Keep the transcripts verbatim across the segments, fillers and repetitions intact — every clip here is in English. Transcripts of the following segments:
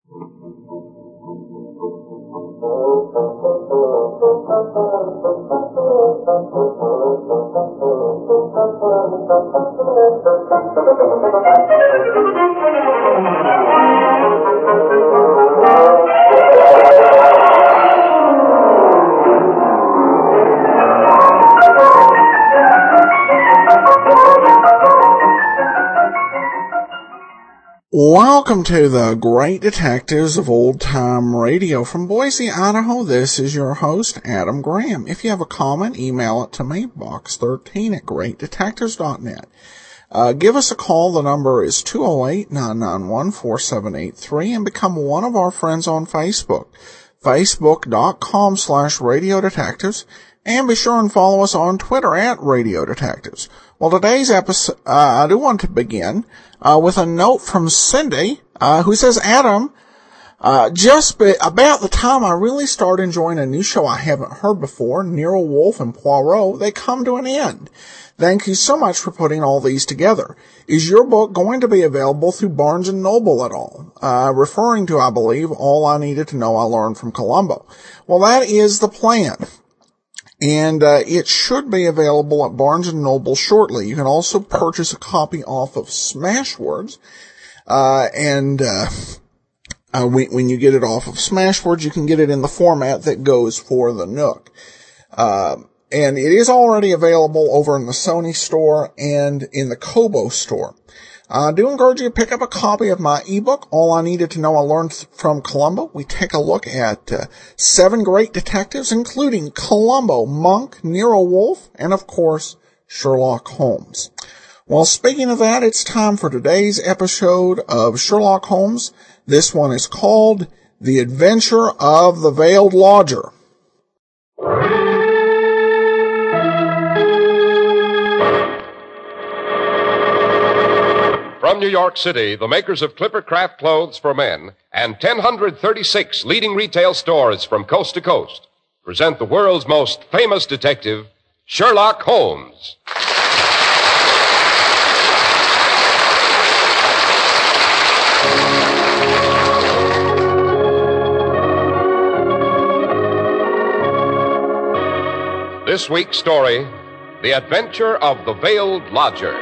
Welcome to the Great Detectives of Old Time Radio. From Boise, Idaho, this is your host, Adam Graham. If you have a comment, email it to me, box thirteen at great detectives dot net. Uh, give us a call. The number is two oh eight, nine nine one, four seven eight three, and become one of our friends on Facebook, facebook.com slash radio detectives. And be sure and follow us on Twitter at Radio Detectives. Well, today's episode, uh, I do want to begin uh, with a note from Cindy, uh, who says, Adam, uh, just be, about the time I really started enjoying a new show I haven't heard before, Nero Wolfe and Poirot, they come to an end. Thank you so much for putting all these together. Is your book going to be available through Barnes and Noble at all? Uh, referring to, I believe, All I Needed to Know I Learned from Columbo. Well, that is the plan. And uh, it should be available at Barnes and Noble shortly. You can also purchase a copy off of Smashwords. Uh, and uh, uh, when, when you get it off of Smashwords, you can get it in the format that goes for the Nook. Uh, and it is already available over in the Sony store and in the Kobo store. I do encourage you to pick up a copy of my ebook, All I Needed to Know I Learned from Columbo. We take a look at uh, seven great detectives, including Columbo, Monk, Nero Wolfe, and, of course, Sherlock Holmes. Well, speaking of that, it's time for today's episode of Sherlock Holmes. This one is called The Adventure of the Veiled Lodger. From New York City, the makers of Clipper Craft Clothes for Men and one thousand thirty-six leading retail stores from coast to coast present the world's most famous detective, Sherlock Holmes. This week's story, The Adventure of the Veiled Lodger.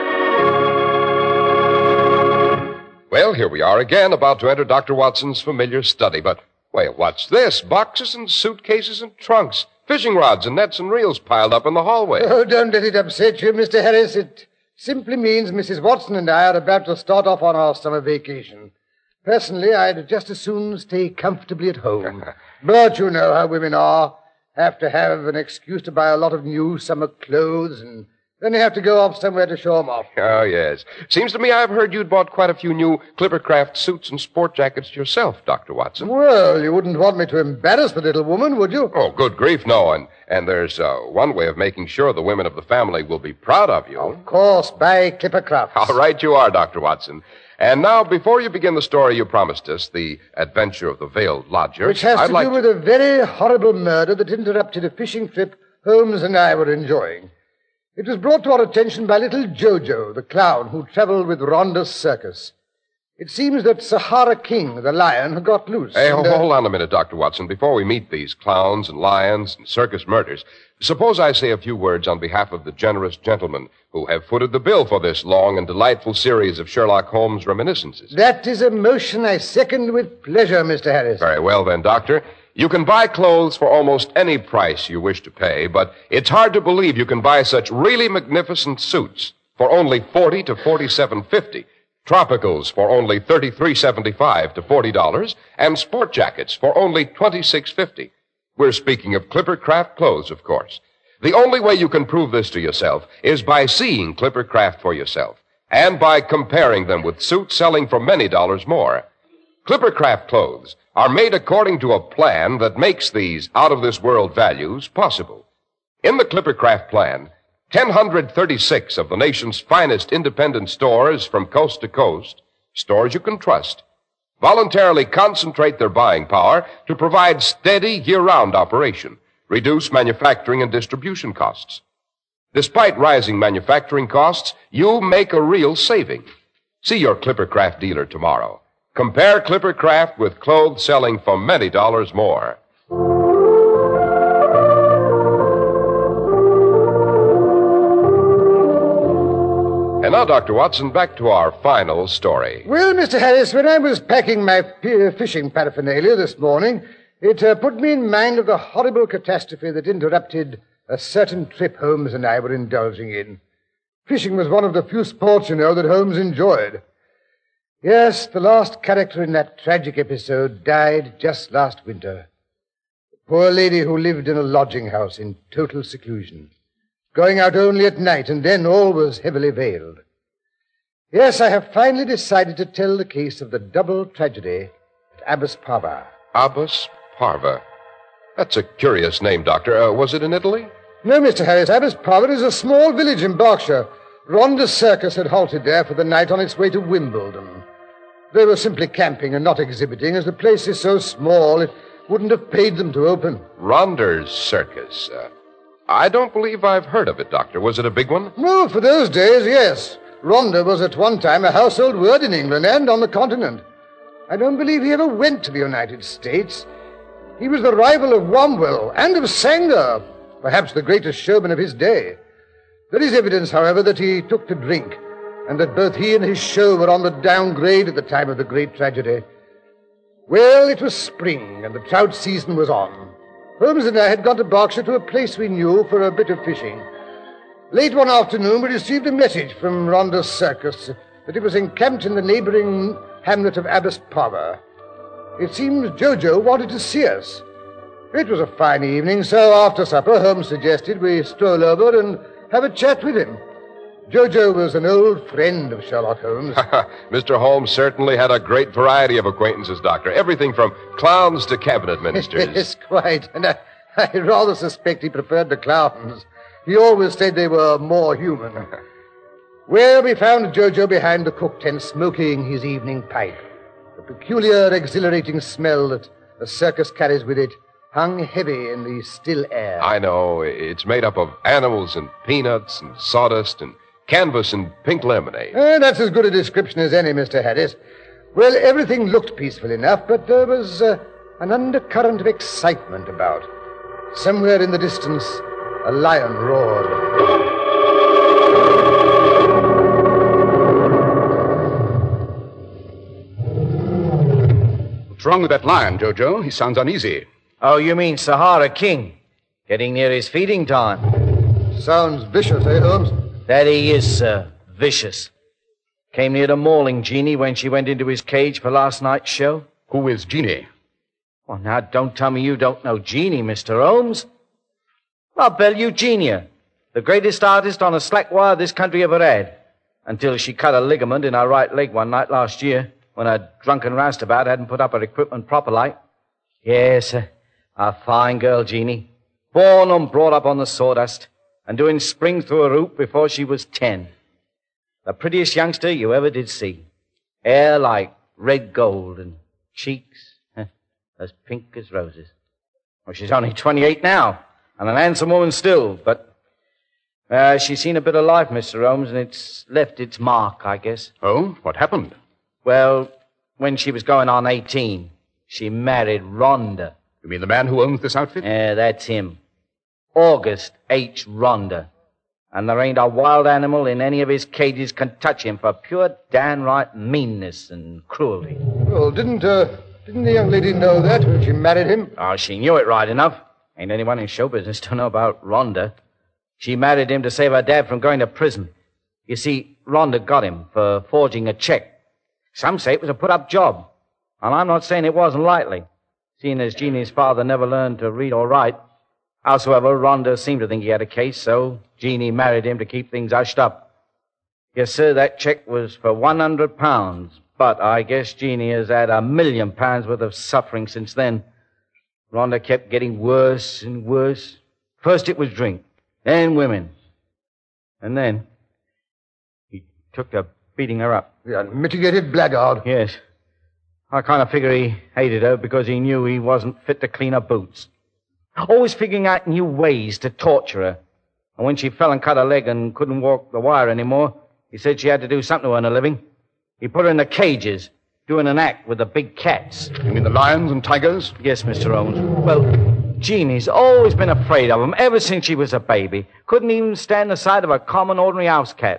Well, here we are again, about to enter Doctor Watson's familiar study. But, well, what's this? Boxes and suitcases and trunks, fishing rods and nets and reels piled up in the hallway. Oh, don't let it upset you, Mister Harris. It simply means Missus Watson and I are about to start off on our summer vacation. Personally, I'd just as soon stay comfortably at home. But you know how women are. Have to have an excuse to buy a lot of new summer clothes, and then you have to go off somewhere to show them off. Oh, yes. Seems to me I've heard you'd bought quite a few new Clippercraft suits and sport jackets yourself, Doctor Watson. Well, you wouldn't want me to embarrass the little woman, would you? Oh, good grief, no. And, and there's uh, one way of making sure the women of the family will be proud of you. Of course, buy Clippercraft. All right, you are, Doctor Watson. And now, before you begin the story you promised us, The Adventure of the Veiled Lodger... Which has I'd to like do with a very horrible murder that interrupted a fishing trip Holmes and I were enjoying. It was brought to our attention by little Jojo, the clown who traveled with Ronda's circus. It seems that Sahara King, the lion, had got loose. Hey, and, hold uh... on a minute, Doctor Watson. Before we meet these clowns and lions and circus murders, suppose I say a few words on behalf of the generous gentlemen who have footed the bill for this long and delightful series of Sherlock Holmes reminiscences. That is a motion I second with pleasure, Mister Harris. Very well, then, Doctor. You can buy clothes for almost any price you wish to pay, but it's hard to believe you can buy such really magnificent suits for only forty to forty-seven fifty, tropicals for only thirty-three seventy-five to forty dollars, and sport jackets for only twenty-six fifty. We're speaking of Clippercraft clothes, of course. The only way you can prove this to yourself is by seeing Clippercraft for yourself, and by comparing them with suits selling for many dollars more. Clippercraft clothes are made according to a plan that makes these out-of-this-world values possible. In the Clippercraft plan, one thirty-six of the nation's finest independent stores from coast to coast, stores you can trust, voluntarily concentrate their buying power to provide steady year-round operation, reduce manufacturing and distribution costs. Despite rising manufacturing costs, you make a real saving. See your Clippercraft dealer tomorrow. Compare Clipper Craft with clothes selling for many dollars more. And now, Doctor Watson, back to our final story. Well, Mister Harris, when I was packing my p- fishing paraphernalia this morning, it uh, put me in mind of the horrible catastrophe that interrupted a certain trip Holmes and I were indulging in. Fishing was one of the few sports, you know, that Holmes enjoyed. Yes, the last character in that tragic episode died just last winter. The poor lady who lived in a lodging house in total seclusion, going out only at night, and then always heavily veiled. Yes, I have finally decided to tell the case of the double tragedy at Abbas Parva. Abbas Parva. That's a curious name, Doctor. Uh, was it in Italy? No, Mister Harris, Abbas Parva is a small village in Berkshire. Ronda's circus had halted there for the night on its way to Wimbledon. They were simply camping and not exhibiting, as the place is so small it wouldn't have paid them to open. Ronda's circus. Uh, I don't believe I've heard of it, Doctor. Was it a big one? Well, for those days, yes. Ronda was at one time a household word in England and on the continent. I don't believe he ever went to the United States. He was the rival of Womwell and of Sanger, perhaps the greatest showman of his day. There is evidence, however, that he took to drink, and that both he and his show were on the downgrade at the time of the great tragedy. Well, it was spring, and the trout season was on. Holmes and I had gone to Berkshire to a place we knew for a bit of fishing. Late one afternoon, we received a message from Ronda's circus that it was encamped in the neighboring hamlet of Abbas Parva. It seems Jojo wanted to see us. It was a fine evening, so after supper, Holmes suggested we stroll over and have a chat with him. Jojo was an old friend of Sherlock Holmes. Mister Holmes certainly had a great variety of acquaintances, Doctor. Everything from clowns to cabinet ministers. Yes, quite. And I, I rather suspect he preferred the clowns. He always said they were more human. Well, we found Jojo behind the cook tent smoking his evening pipe. The peculiar, exhilarating smell that a circus carries with it hung heavy in the still air. I know. It's made up of animals and peanuts and sawdust and canvas and pink lemonade. Uh, that's as good a description as any, Mister Harris. Well, everything looked peaceful enough, but there was uh, an undercurrent of excitement about. Somewhere in the distance, a lion roared. What's wrong with that lion, Jojo? He sounds uneasy. Oh, you mean Sahara King? Getting near his feeding time. Sounds vicious, eh, Holmes? That he is, sir. Vicious. Came near to mauling Jeannie when she went into his cage for last night's show. Who is Jeannie? Well, now, don't tell me you don't know Jeannie, Mister Holmes. Well, Belle Eugenia, the greatest artist on a slack wire this country ever had, until she cut a ligament in her right leg one night last year when a drunken roustabout hadn't put up her equipment proper like. Yes, uh, a fine girl, Jeannie. Born and brought up on the sawdust, and doing spring through her hoop before she was ten. The prettiest youngster you ever did see. Hair like red gold, and cheeks huh, as pink as roses. Well, she's only twenty-eight now, and an handsome woman still, but uh, she's seen a bit of life, Mister Holmes, and it's left its mark, I guess. Oh, what happened? Well, when she was going on eighteen, she married Rhonda. You mean the man who owns this outfit? Yeah, that's him. August H. Rhonda. And there ain't a wild animal in any of his cages can touch him for pure downright meanness and cruelty. Well, didn't, uh, didn't the young lady know that when she married him? Oh, she knew it right enough. Ain't anyone in show business to know about Rhonda. She married him to save her dad from going to prison. You see, Rhonda got him for forging a check. Some say it was a put-up job. And I'm not saying it wasn't likely, seeing as Jeannie's father never learned to read or write. Howsoever, Rhonda seemed to think he had a case, so Jeannie married him to keep things hushed up. Yes, sir, that check was for one hundred pounds, but I guess Jeannie has had a million pounds worth of suffering since then. Rhonda kept getting worse and worse. First it was drink, then women. And then he took to beating her up. The unmitigated blackguard. Yes. I kind of figure he hated her because he knew he wasn't fit to clean her boots. Always figuring out new ways to torture her. And when she fell and cut her leg and couldn't walk the wire anymore, he said she had to do something to earn a living. He put her in the cages, doing an act with the big cats. You mean the lions and tigers? Yes, Mister Holmes. Well, Jeannie's always been afraid of them ever since she was a baby. Couldn't even stand the sight of a common, ordinary house cat.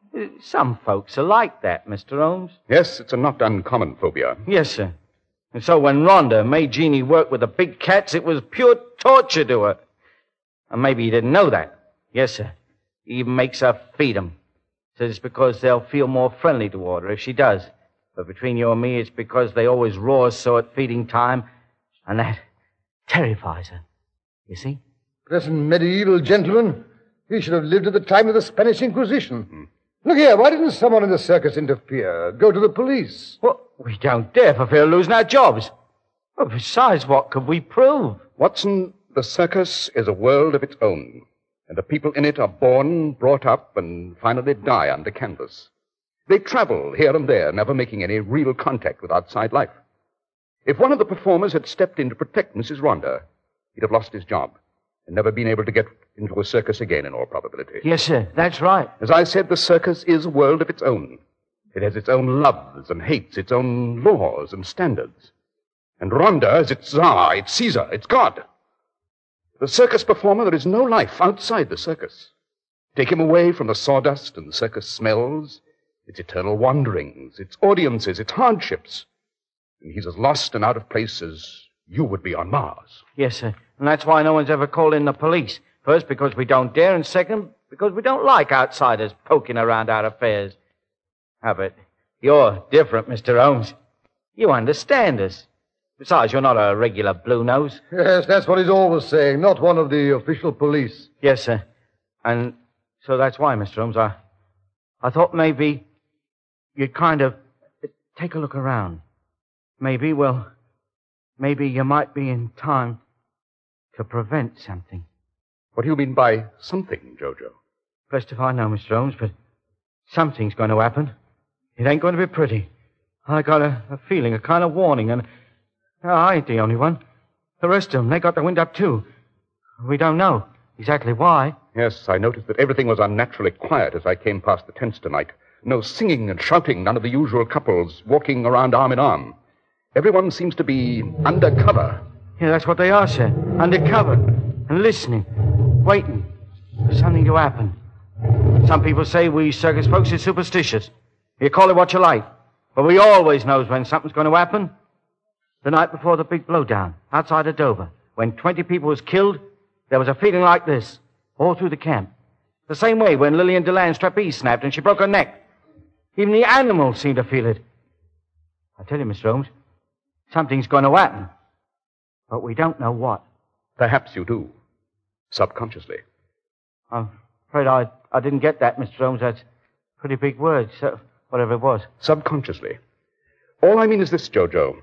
Some folks are like that, Mister Holmes. Yes, it's a not uncommon phobia. Yes, sir. And so when Rhonda made Jeannie work with the big cats, it was pure torture to her. And maybe you didn't know that. Yes, sir. He even makes her feed them. Says it's because they'll feel more friendly toward her if she does. But between you and me, it's because they always roar so at feeding time, and that terrifies her. You see? Present medieval gentleman. He should have lived at the time of the Spanish Inquisition. Hmm. Look here, why didn't someone in the circus interfere? Go to the police. Well, we don't dare for fear of losing our jobs. Well, besides, what could we prove? Watson, the circus is a world of its own, and the people in it are born, brought up, and finally die under canvas. They travel here and there, never making any real contact with outside life. If one of the performers had stepped in to protect Missus Rhonda, he'd have lost his job and never been able to get into a circus again, in all probability. Yes, sir, that's right. As I said, the circus is a world of its own. It has its own loves and hates, its own laws and standards. And Rhonda is its czar, its Caesar, its god. The circus performer, there is no life outside the circus. Take him away from the sawdust and the circus smells, its eternal wanderings, its audiences, its hardships. And he's as lost and out of place as you would be on Mars. Yes, sir. And that's why no one's ever called in the police. First, because we don't dare, and second, because we don't like outsiders poking around our affairs. Ah, but you're different, Mister Holmes. You understand us. Besides, you're not a regular blue nose. Yes, that's what he's always saying, not one of the official police. Yes, sir. And so that's why, Mister Holmes, I, I thought maybe you'd kind of take a look around. Maybe, well, maybe you might be in time to prevent something. What do you mean by something, Jojo? Blessed if I know, Mister Holmes, but something's going to happen. It ain't going to be pretty. I got a, a feeling, a kind of warning, and uh, I ain't the only one. The rest of them, they got the wind up, too. We don't know exactly why. Yes, I noticed that everything was unnaturally quiet as I came past the tents tonight. No singing and shouting, none of the usual couples walking around arm in arm. Everyone seems to be under cover. Yeah, that's what they are, sir. Undercover. And listening. Waiting for something to happen. Some people say we circus folks are superstitious. You call it what you like. But we always knows when something's going to happen. The night before the big blowdown, outside of Dover, when twenty people was killed, there was a feeling like this, all through the camp. The same way when Lillian Deland's trapeze snapped and she broke her neck. Even the animals seemed to feel it. I tell you, Mister Holmes, something's going to happen. But we don't know what. Perhaps you do. Subconsciously. I'm afraid I, I didn't get that, Mister Holmes. That's pretty big words, so whatever it was. Subconsciously. All I mean is this, Jojo.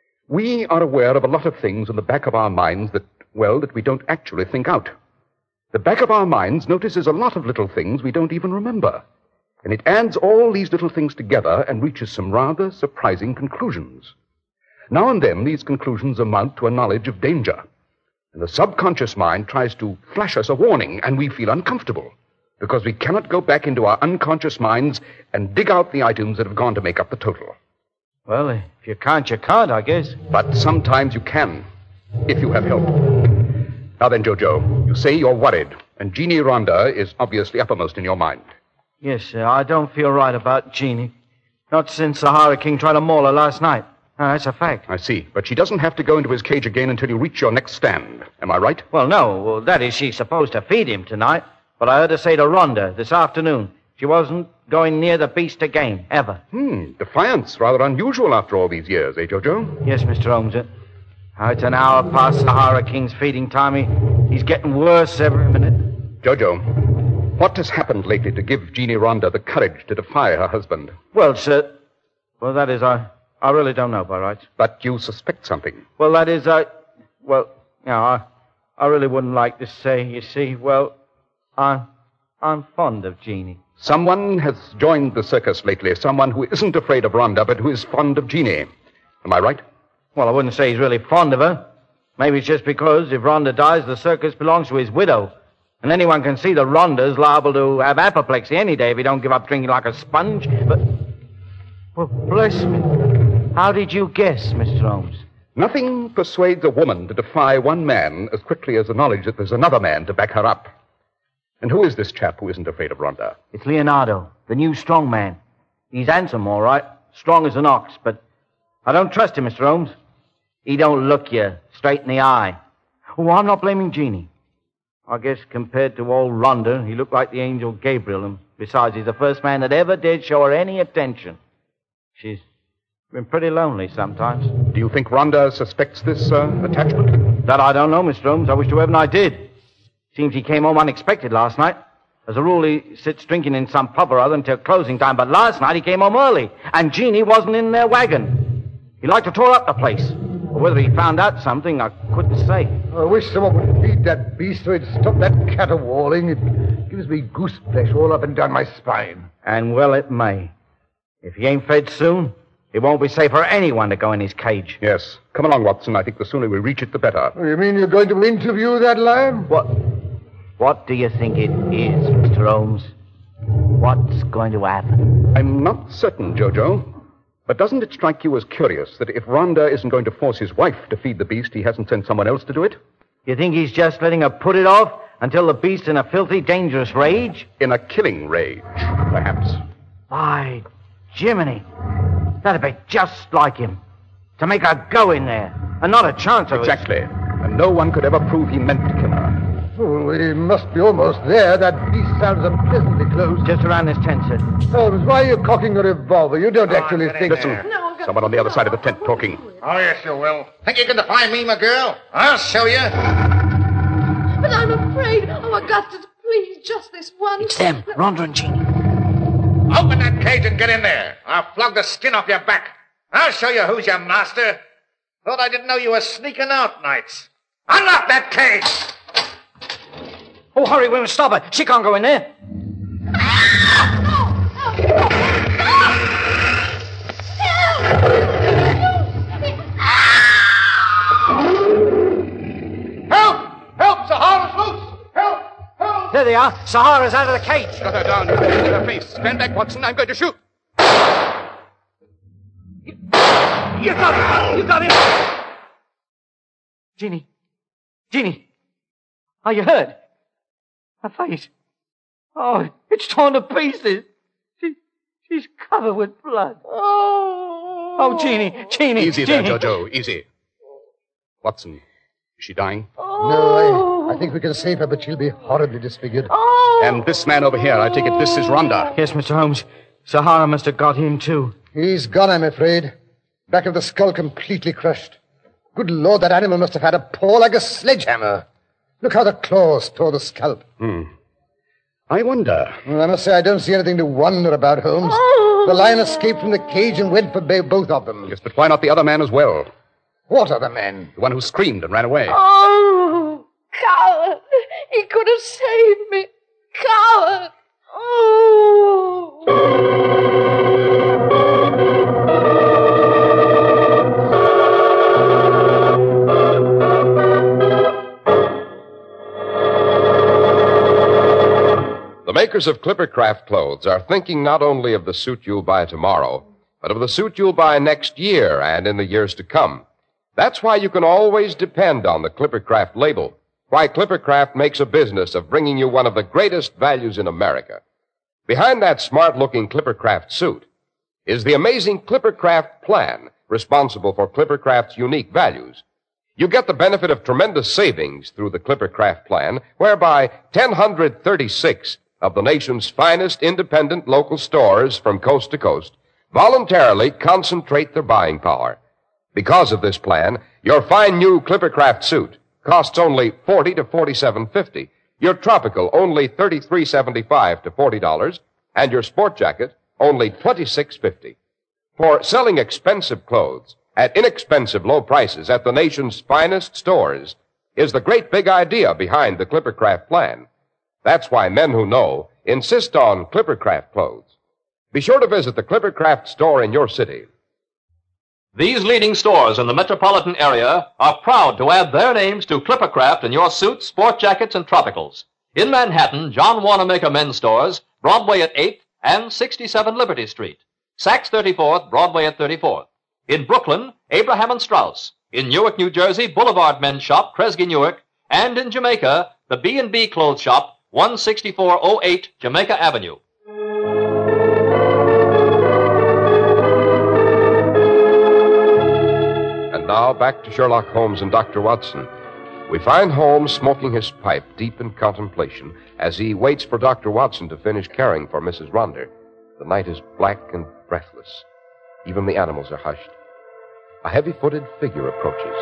We are aware of a lot of things in the back of our minds that, well, that we don't actually think out. The back of our minds notices a lot of little things we don't even remember. And it adds all these little things together and reaches some rather surprising conclusions. Now and then, these conclusions amount to a knowledge of danger. And the subconscious mind tries to flash us a warning, and we feel uncomfortable, because we cannot go back into our unconscious minds and dig out the items that have gone to make up the total. Well, if you can't, you can't, I guess. But sometimes you can, if you have help. Now then, Jojo, you say you're worried, and Jeannie Rhonda is obviously uppermost in your mind. Yes, sir, I don't feel right about Jeannie. Not since Sahara King tried to maul her last night. No, that's a fact. I see. But she doesn't have to go into his cage again until you reach your next stand. Am I right? Well, no. Well, that is, she's supposed to feed him tonight. But I heard her say to Rhonda this afternoon she wasn't going near the beast again, ever. Hmm. Defiance. Rather unusual after all these years, eh, Jojo? Yes, Mister Holmes. Uh, it's an hour past Sahara King's feeding time. He, he's getting worse every minute. Jojo, what has happened lately to give Jeannie Rhonda the courage to defy her husband? Well, sir... Well, that is, I... I really don't know, by rights. But you suspect something. Well, that is, I... Well, you know, I, I really wouldn't like to say, you see. Well, I, I'm fond of Jeannie. Someone has joined the circus lately. Someone who isn't afraid of Rhonda, but who is fond of Jeannie. Am I right? Well, I wouldn't say he's really fond of her. Maybe it's just because if Rhonda dies, the circus belongs to his widow. And anyone can see that Rhonda's liable to have apoplexy any day if he don't give up drinking like a sponge. But... Well, bless me. How did you guess, Mister Holmes? Nothing persuades a woman to defy one man as quickly as the knowledge that there's another man to back her up. And who is this chap who isn't afraid of Rhonda? It's Leonardo, the new strong man. He's handsome, all right, strong as an ox, but I don't trust him, Mister Holmes. He don't look you straight in the eye. Oh, I'm not blaming Jeannie. I guess compared to old Rhonda, he looked like the angel Gabriel, and besides, he's the first man that ever did show her any attention. She's been pretty lonely sometimes. Do you think Rhonda suspects this uh, attachment? That I don't know, Mister Holmes. I wish to heaven I did. Seems he came home unexpected last night. As a rule, he sits drinking in some pub or other until closing time, but last night he came home early, and Jeannie wasn't in their wagon. He liked to tore up the place. But whether he found out something, I couldn't say. I wish someone would feed that beast so he'd stop that caterwauling. It gives me goose flesh all up and down my spine. And well it may. If he ain't fed soon, it won't be safe for anyone to go in his cage. Yes. Come along, Watson. I think the sooner we reach it, the better. Oh, you mean you're going to interview that lion? What? What do you think it is, Mister Holmes? What's going to happen? I'm not certain, Jojo. But doesn't it strike you as curious that if Rhonda isn't going to force his wife to feed the beast, he hasn't sent someone else to do it? You think he's just letting her put it off until the beast's in a filthy, dangerous rage? In a killing rage, perhaps. By Jiminy. That'd be just like him. To make her go in there, and not a chance of Exactly. It. And no one could ever prove he meant to kill her. Oh, we must be almost there. That beast sounds unpleasantly close. Just around this tent, sir. Holmes, why are you cocking a revolver? You don't actually think... Listen, No, go- someone on the other side of the tent talking. Oh, yes, you will. Think you can defy me, my girl? I'll show you. But I'm afraid. Oh, Augustus, please, just this once. It's them, Rhonda and Jeannie. Open that cage and get in there. I'll flog the skin off your back. I'll show you who's your master. Thought I didn't know you were sneaking out nights. Unlock that cage! Oh, hurry, we must stop her. She can't go in there. Help! Help! Sahara's loose! Help! Help! There they are. Sahara's out of the cage. Got her down. In her face. Stand back, Watson. I'm going to shoot. You got him. You got him. Jeannie. Jeannie. Are you hurt? Her face. Oh, it's torn to pieces. She, she's covered with blood. Oh, oh, Jeannie, Jeannie, Easy Jeannie. there, Jojo. Easy. Watson, is she dying? No, I, I think we can save her, but she'll be horribly disfigured. And this man over here, I take it this is Rhonda. Yes, Mister Holmes. Sahara must have got him, too. He's gone, I'm afraid. Back of the skull completely crushed. Good Lord, that animal must have had a paw like a sledgehammer. Look how the claws tore the scalp. Hmm. I wonder. Well, I must say I don't see anything to wonder about, Holmes. The lion escaped from the cage and went for ba- both of them. Yes, but why not the other man as well? What other man? The one who screamed and ran away. Oh, coward. He could have saved me. Coward. Oh. The makers of Clippercraft clothes are thinking not only of the suit you'll buy tomorrow, but of the suit you'll buy next year and in the years to come. That's why you can always depend on the Clippercraft label. Why Clippercraft makes a business of bringing you one of the greatest values in America. Behind that smart-looking Clippercraft suit is the amazing Clippercraft plan, responsible for Clippercraft's unique values. You get the benefit of tremendous savings through the Clippercraft plan, whereby one hundred thirty-six of the nation's finest independent local stores from coast to coast voluntarily concentrate their buying power. Because of this plan, your fine new Clippercraft suit costs only forty to forty-seven fifty, your tropical only thirty-three seventy-five to forty dollars, and your sport jacket only twenty-six fifty. For selling expensive clothes at inexpensive low prices at the nation's finest stores is the great big idea behind the Clippercraft plan. That's why men who know insist on Clippercraft clothes. Be sure to visit the Clippercraft store in your city. These leading stores in the metropolitan area are proud to add their names to Clippercraft in your suits, sport jackets, and tropicals. In Manhattan, John Wanamaker Men's Stores, Broadway at eighth and sixty-seven Liberty Street. Saks thirty-fourth, Broadway at thirty-fourth. In Brooklyn, Abraham and Strauss. In Newark, New Jersey, Boulevard Men's Shop, Kresge Newark. And in Jamaica, the B and B Clothes Shop, one sixty-four oh eight Jamaica Avenue. And now back to Sherlock Holmes and Doctor Watson. We find Holmes smoking his pipe, deep in contemplation, as he waits for Doctor Watson to finish caring for Missus Ronder. The night is black and breathless. Even the animals are hushed. A heavy-footed figure approaches.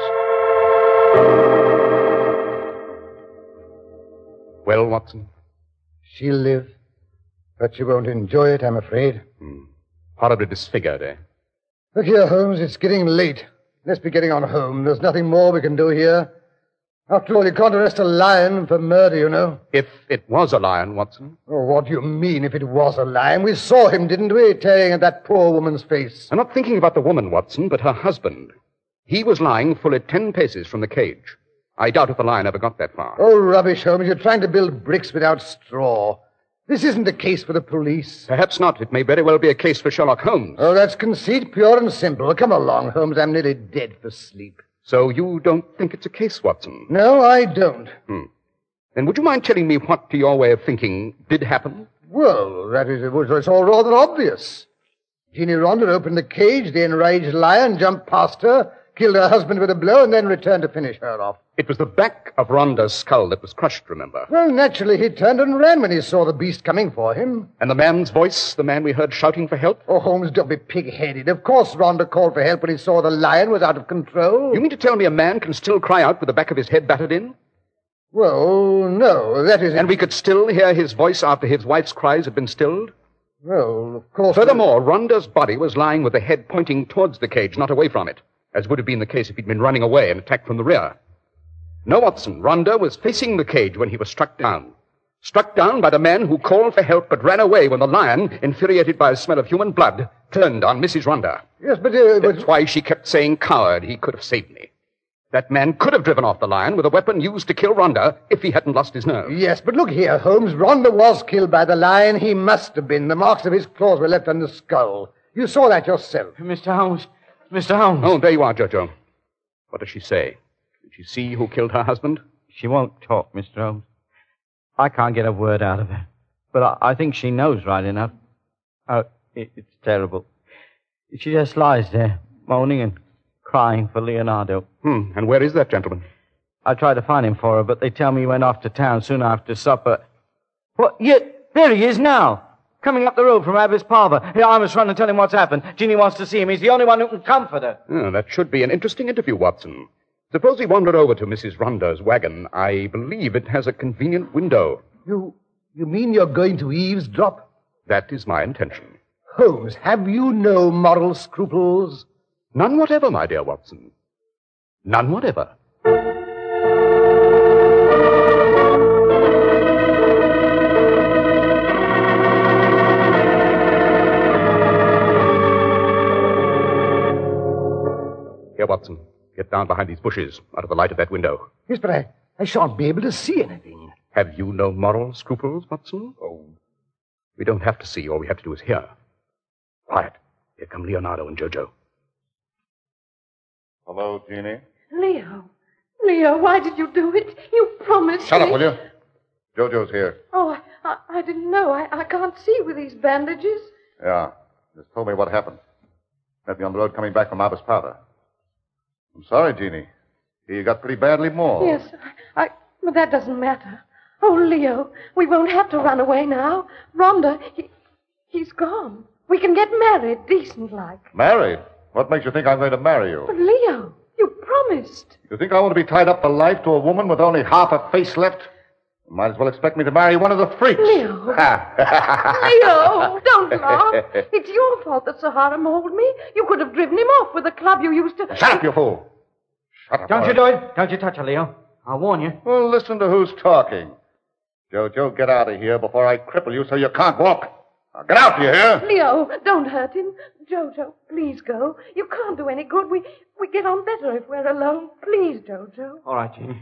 Well, Watson? She'll live, but she won't enjoy it, I'm afraid. Hmm. Horribly disfigured, eh? Look here, Holmes, it's getting late. Let's be getting on home. There's nothing more we can do here. After all, you can't arrest a lion for murder, you know. If it was a lion, Watson. Oh, what do you mean, if it was a lion? We saw him, didn't we, tearing at that poor woman's face. I'm not thinking about the woman, Watson, but her husband. He was lying fully ten paces from the cage. I doubt if the lion ever got that far. Oh, rubbish, Holmes. You're trying to build bricks without straw. This isn't a case for the police. Perhaps not. It may very well be a case for Sherlock Holmes. Oh, that's conceit, pure and simple. Come along, Holmes. I'm nearly dead for sleep. So you don't think it's a case, Watson? No, I don't. Hmm. Then would you mind telling me what, to your way of thinking, did happen? Well, that is, it's all rather obvious. Jeannie Ronder opened the cage, the enraged lion jumped past her, killed her husband with a blow, and then returned to finish her off. It was the back of Ronda's skull that was crushed, remember? Well, naturally, he turned and ran when he saw the beast coming for him. And the man's voice, the man we heard shouting for help? Oh, Holmes, don't be pig-headed. Of course Ronda called for help when he saw the lion was out of control. You mean to tell me a man can still cry out with the back of his head battered in? Well, no, that is... And we could still hear his voice after his wife's cries had been stilled? Well, of course... Furthermore, Ronda's body was lying with the head pointing towards the cage, not away from it, as would have been the case if he'd been running away and attacked from the rear. No, Watson, Ronda was facing the cage when he was struck down. Struck down by the man who called for help but ran away when the lion, infuriated by a smell of human blood, turned on Missus Ronda. Yes, but... Uh, but... That's why she kept saying, coward, he could have saved me. That man could have driven off the lion with a weapon used to kill Ronda if he hadn't lost his nerve. Yes, but look here, Holmes. Ronda was killed by the lion. He must have been. The marks of his claws were left on the skull. You saw that yourself. Mister Holmes. Mister Holmes. Oh, there you are, Jojo. What does she say? Did she see who killed her husband? She won't talk, Mister Holmes. I can't get a word out of her. But I, I think she knows right enough. Oh, it, it's terrible. She just lies there, moaning and crying for Leonardo. Hmm, and where is that gentleman? I tried to find him for her, but they tell me he went off to town soon after supper. What? Yeah, there he is now. Coming up the road from Abbess Palmer. Here, I must run and tell him what's happened. Jeannie wants to see him. He's the only one who can comfort her. Oh, that should be an interesting interview, Watson. Suppose we wandered over to Missus Ronda's wagon. I believe it has a convenient window. You, you mean you're going to eavesdrop? That is my intention. Holmes, have you no moral scruples? None whatever, my dear Watson. None whatever. Here, Watson. Get down behind these bushes, out of the light of that window. Yes, but I, I shan't be able to see anything. Have you no moral scruples, Watson? Oh. We don't have to see. All we have to do is hear. Quiet. Here come Leonardo and Jojo. Hello, Jeannie. Leo. Leo, why did you do it? You promised Shut me. up, will you? Jojo's here. Oh, I, I didn't know. I, I can't see with these bandages. Yeah. Just told me what happened. Met me on the road coming back from Abbas Powder. I'm sorry, Jeannie. You got pretty badly mauled. Yes, I, I, but that doesn't matter. Oh, Leo, we won't have to run away now. Rhonda, he, he's gone. We can get married, decent-like. Married? What makes you think I'm going to marry you? But, Leo, you promised. You think I want to be tied up for life to a woman with only half a face left? You might as well expect me to marry one of the freaks. Leo. Leo, don't laugh. It's your fault that Sahara mauled me. You could have driven him off with the club you used to... Shut up, you fool. Shut up. Don't boy. you do it. Don't you touch her, Leo. I'll warn you. Well, listen to who's talking. Jojo, get out of here before I cripple you so you can't walk. Now, get out, do you hear? Leo, don't hurt him. Jojo, please go. You can't do any good. We we get on better if we're alone. Please, Jojo. All right, Jeannie.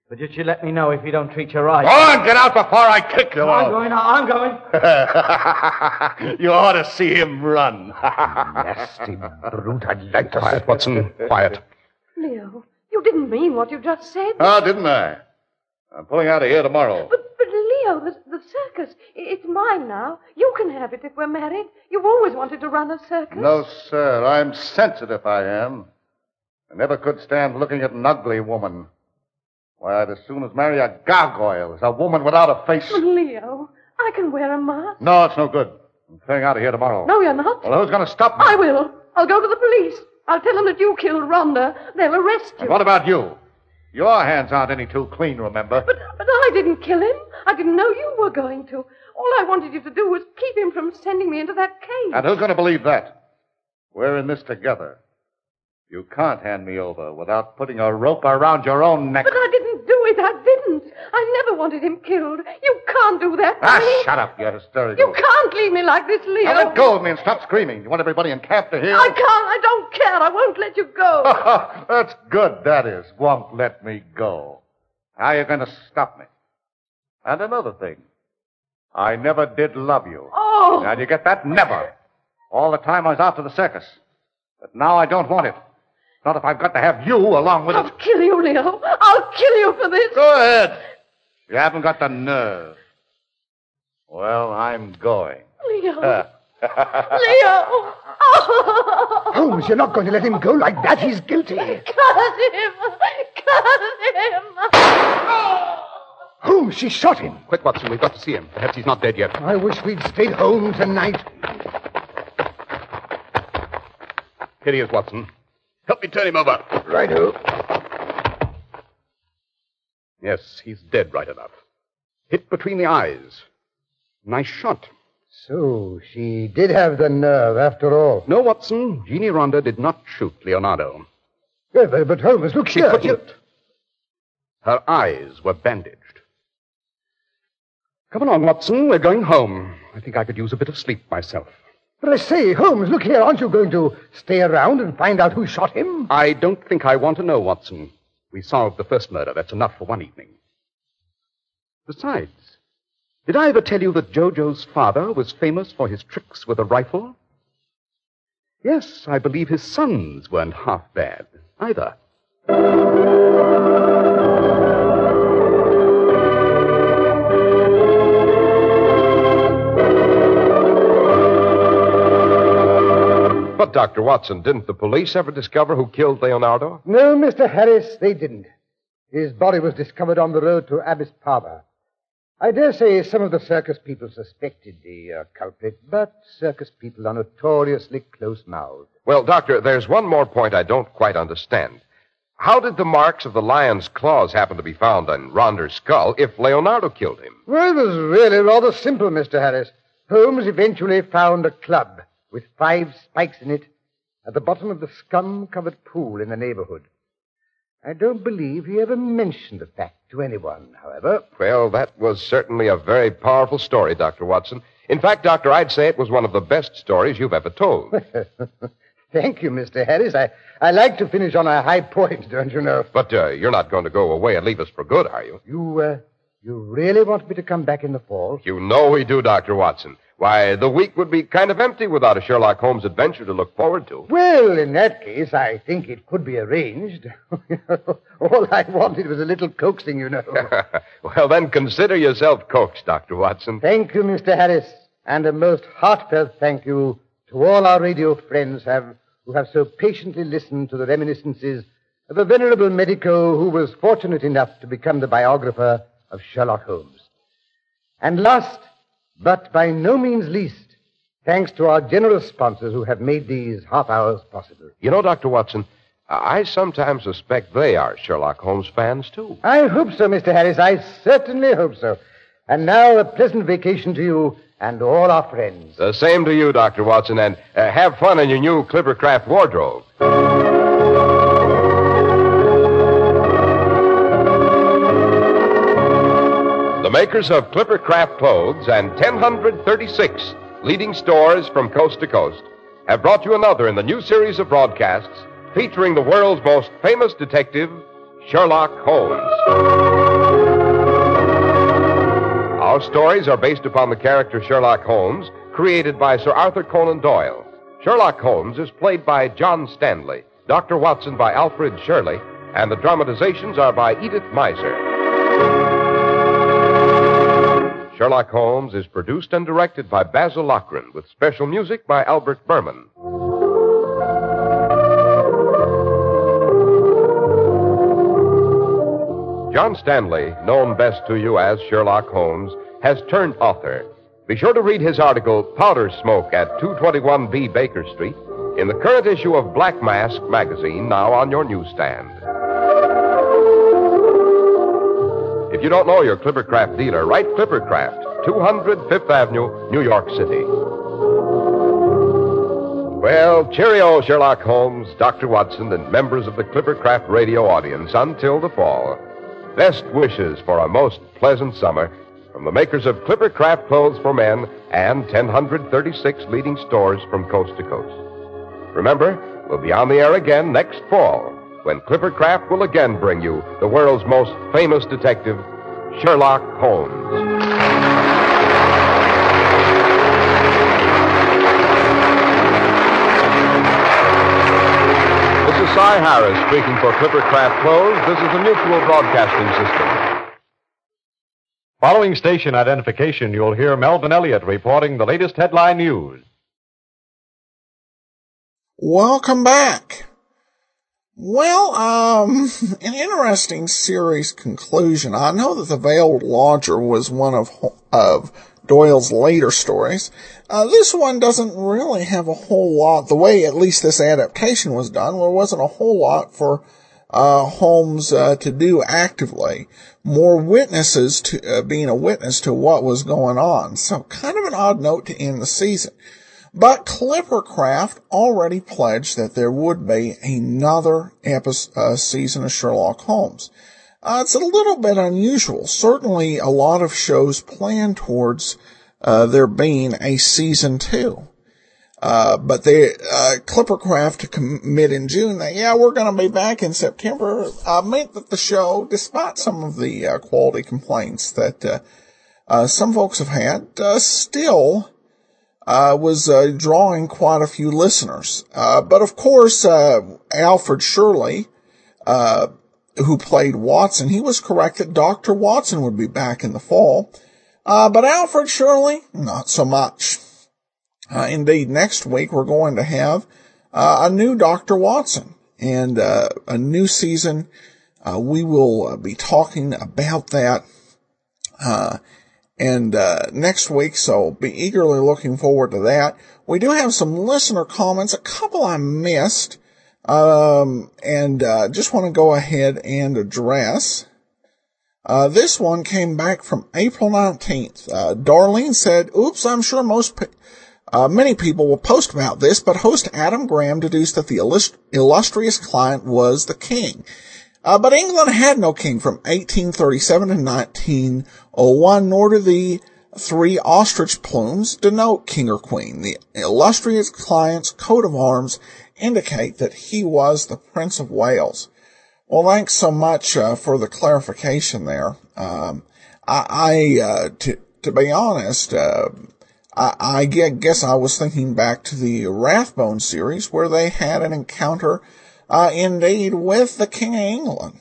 But just you let me know if you don't treat you right. Go on, get out before I kick you I'm out. going, I'm going. You ought to see him run. Nasty brute. I'd like to... Quiet, Watson. Quiet. Leo, you didn't mean what you just said. Oh, didn't I? I'm pulling out of here tomorrow. But, but Leo, the, the circus, i- it's mine now. You can have it if we're married. You've always wanted to run a circus. No, sir. I'm sensitive, I am. I never could stand looking at an ugly woman. Why, I'd as soon as marry a gargoyle as a woman without a face. But Leo, I can wear a mask. No, it's no good. I'm clearing out of here tomorrow. No, you're not. Well, who's going to stop me? I will. I'll go to the police. I'll tell them that you killed Rhonda. They'll arrest you. And what about you? Your hands aren't any too clean, remember? But, but I didn't kill him. I didn't know you were going to. All I wanted you to do was keep him from sending me into that cage. And who's going to believe that? We're in this together. You can't hand me over without putting a rope around your own neck. But I didn't do it. I didn't. I never wanted him killed. You can't do that. Ah, Ronnie. shut up, you hysterical. You can't leave me like this, Leo. Now let go of me and stop screaming. You want everybody in camp to hear? I can't. I don't care. I won't let you go. That's good, that is. Won't let me go. How are you going to stop me? And another thing. I never did love you. Oh. Now, do you get that? Never. All the time I was out to the circus. But now I don't want it. Not if I've got to have you along with I'll it. kill you, Leo. I'll kill you for this. Go ahead. You haven't got the nerve. Well, I'm going. Leo. Leo. Oh. Holmes, you're not going to let him go like that. He's guilty. Cut him. Cut him. Holmes, she shot him. Quick, Watson. We've got to see him. Perhaps he's not dead yet. I wish we'd stayed home tonight. Here he is, Watson. Help me turn him over. Righto. Yes, he's dead right enough. Hit between the eyes. Nice shot. So, she did have the nerve after all. No, Watson. Jeannie Rhonda did not shoot Leonardo. Yeah, but, but Holmes, look She here. couldn't. Her eyes were bandaged. Come along, Watson. We're going home. I think I could use a bit of sleep myself. But I say, Holmes, look here. Aren't you going to stay around and find out who shot him? I don't think I want to know, Watson. We solved the first murder. That's enough for one evening. Besides, did I ever tell you that Jojo's father was famous for his tricks with a rifle? Yes, I believe his sons weren't half bad either. But, Doctor Watson, didn't the police ever discover who killed Leonardo? No, Mister Harris, they didn't. His body was discovered on the road to Abbas Parva. I dare say some of the circus people suspected the uh, culprit, but circus people are notoriously close-mouthed. Well, Doctor, there's one more point I don't quite understand. How did the marks of the lion's claws happen to be found on Rhonda's skull if Leonardo killed him? Well, it was really rather simple, Mister Harris. Holmes eventually found a club with five spikes in it at the bottom of the scum-covered pool in the neighborhood. I don't believe he ever mentioned the fact to anyone, however. Well, that was certainly a very powerful story, Doctor Watson. In fact, Doctor, I'd say it was one of the best stories you've ever told. Thank you, Mister Harris. I, I like to finish on a high point, don't you know? But uh, you're not going to go away and leave us for good, are you? You, uh, you really want me to come back in the fall? You know we do, Doctor Watson. Why, the week would be kind of empty without a Sherlock Holmes adventure to look forward to. Well, in that case, I think it could be arranged. All I wanted was a little coaxing, you know. Well, then consider yourself coaxed, Doctor Watson. Thank you, Mister Harris, and a most heartfelt thank you to all our radio friends have, who have so patiently listened to the reminiscences of a venerable medico who was fortunate enough to become the biographer of Sherlock Holmes. And last, but by no means least, thanks to our generous sponsors who have made these half hours possible. You know, Doctor Watson, I sometimes suspect they are Sherlock Holmes fans, too. I hope so, Mister Harris. I certainly hope so. And now a pleasant vacation to you and all our friends. The same to you, Doctor Watson, and uh, have fun in your new Clippercraft wardrobe. The makers of Clippercraft clothes and ten thirty-six leading stores from coast to coast have brought you another in the new series of broadcasts featuring the world's most famous detective, Sherlock Holmes. Our stories are based upon the character Sherlock Holmes, created by Sir Arthur Conan Doyle. Sherlock Holmes is played by John Stanley, Doctor Watson by Alfred Shirley, and the dramatizations are by Edith Meiser. Sherlock Holmes is produced and directed by Basil Lochran, with special music by Albert Berman. John Stanley, known best to you as Sherlock Holmes, has turned author. Be sure to read his article, Powder Smoke, at two twenty-one B Baker Street, in the current issue of Black Mask magazine, now on your newsstand. If you don't know your Clippercraft dealer, write Clippercraft, two hundred Fifth Avenue, New York City. Well, cheerio, Sherlock Holmes, Doctor Watson, and members of the Clippercraft radio audience until the fall. Best wishes for a most pleasant summer from the makers of Clippercraft Clothes for Men and one thousand thirty-six leading stores from coast to coast. Remember, we'll be on the air again next fall when Clippercraft will again bring you the world's most famous detective, Sherlock Holmes. This is Cy Harris speaking for Clippercraft Clothes. This is the Mutual Broadcasting System. Following station identification, you'll hear Melvin Elliott reporting the latest headline news. Welcome back. Well, um, an interesting series conclusion. I know that The Veiled Lodger was one of, of Doyle's later stories. Uh, this one doesn't really have a whole lot, the way at least this adaptation was done, there wasn't a whole lot for uh, Holmes uh, to do actively. More witnesses to, uh, being a witness to what was going on. So kind of an odd note to end the season. But Clippercraft already pledged that there would be another episode, uh, season of Sherlock Holmes. Uh, it's a little bit unusual. Certainly a lot of shows plan towards uh, there being a season two. Uh, but they, uh, Clippercraft to commit in June that, yeah, we're going to be back in September, uh, meant that the show, despite some of the uh, quality complaints that uh, uh, some folks have had, uh, still uh, was uh, drawing quite a few listeners. Uh, but of course, uh, Alfred Shirley, uh, who played Watson, he was correct that Doctor Watson would be back in the fall. Uh, but Alfred Shirley, not so much. Uh, indeed, next week we're going to have uh, a new Doctor Watson and uh, a new season. Uh, we will uh, be talking about that uh, and uh, next week, so be eagerly looking forward to that. We do have some listener comments, a couple I missed, um, and uh, just want to go ahead and address. Uh, this one came back from April nineteenth. Uh, Darlene said, oops, I'm sure most pe- Uh, many people will post about this, but host Adam Graham deduced that the illust- illustrious client was the king. Uh, but England had no king from eighteen thirty-seven to nineteen oh one, nor do the three ostrich plumes denote king or queen. The illustrious client's coat of arms indicate that he was the Prince of Wales. Well, thanks so much uh, for the clarification there. Um, I, I uh, to, to be honest, uh, I, I guess I was thinking back to the Rathbone series where they had an encounter, uh, indeed with the King of England.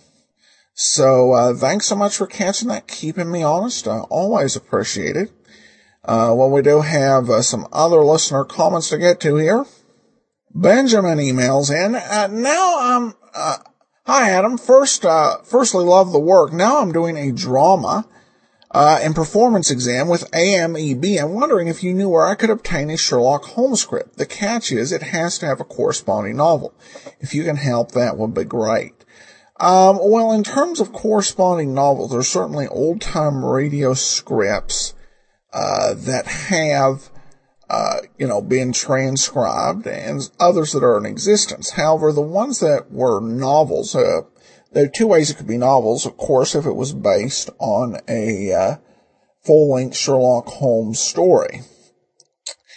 So, uh, thanks so much for catching that, keeping me honest. I always appreciate it. Uh, well, we do have uh, some other listener comments to get to here. Benjamin emails in. Uh, now I'm, uh, hi Adam. First, uh, firstly love the work. Now I'm doing a drama Uh, and performance exam with A M E B. I'm wondering if you knew where I could obtain a Sherlock Holmes script. The catch is it has to have a corresponding novel. If you can help, that would be great. Um, well, in terms of corresponding novels, there's certainly old-time radio scripts uh, that have, uh, you know, been transcribed and others that are in existence. However, the ones that were novels, uh, there are two ways it could be novels, of course, if it was based on a uh, full-length Sherlock Holmes story.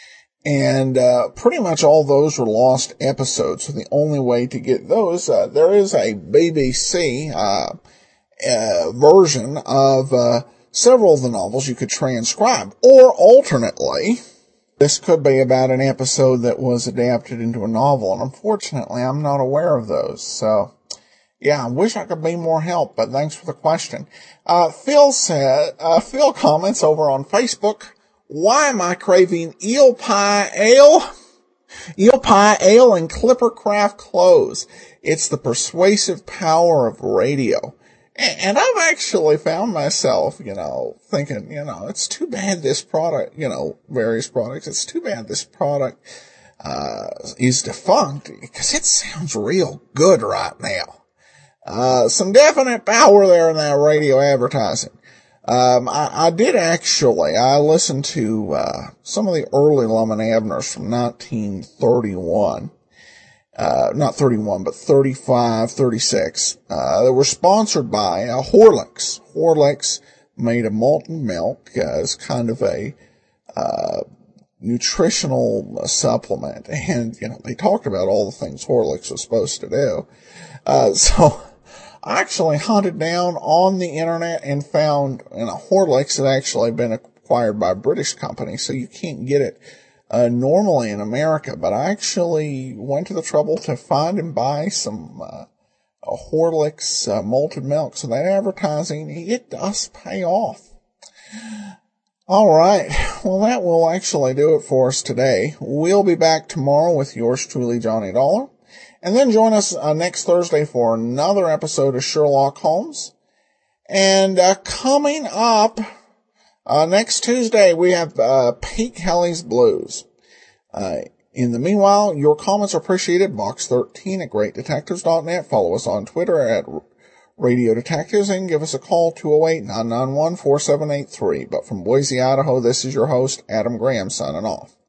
And uh, pretty much all those were lost episodes. So the only way to get those, uh, there is a B B C uh, uh, version of uh, several of the novels you could transcribe. Or alternately, this could be about an episode that was adapted into a novel. And unfortunately, I'm not aware of those. So, yeah, I wish I could be more help, but thanks for the question. Uh, Phil said, uh, Phil comments over on Facebook, why am I craving eel pie ale? Eel pie ale and Clipper Craft clothes. It's the persuasive power of radio. And I've actually found myself, you know, thinking, you know, it's too bad this product, you know, various products, it's too bad this product, uh, is defunct because it sounds real good right now. Uh, some definite power there in that radio advertising. Um, I, I did actually, I listened to, uh, some of the early Lum and Abners from nineteen thirty-one. Uh, not thirty-one, but thirty-five, thirty-six. Uh, they were sponsored by uh, Horlicks. Horlicks made a malted milk uh, as kind of a, uh, nutritional uh, supplement. And, you know, they talked about all the things Horlicks was supposed to do. Uh, so I actually hunted down on the internet and found, you know, Horlicks had actually been acquired by a British company, so you can't get it Uh, normally in America, but I actually went to the trouble to find and buy some, uh, a Horlicks, uh, malted milk. So that advertising, it does pay off. All right. Well, that will actually do it for us today. We'll be back tomorrow with yours truly, Johnny Dollar. And then join us uh, next Thursday for another episode of Sherlock Holmes. And, uh, coming up, Uh, next Tuesday, we have, uh, Pete Kelly's Blues. Uh, in the meanwhile, your comments are appreciated. Box thirteen at great detectives dot net. Follow us on Twitter at Radio Detectives and give us a call, two oh eight, nine nine one, four seven eight three. But from Boise, Idaho, this is your host, Adam Graham, signing off.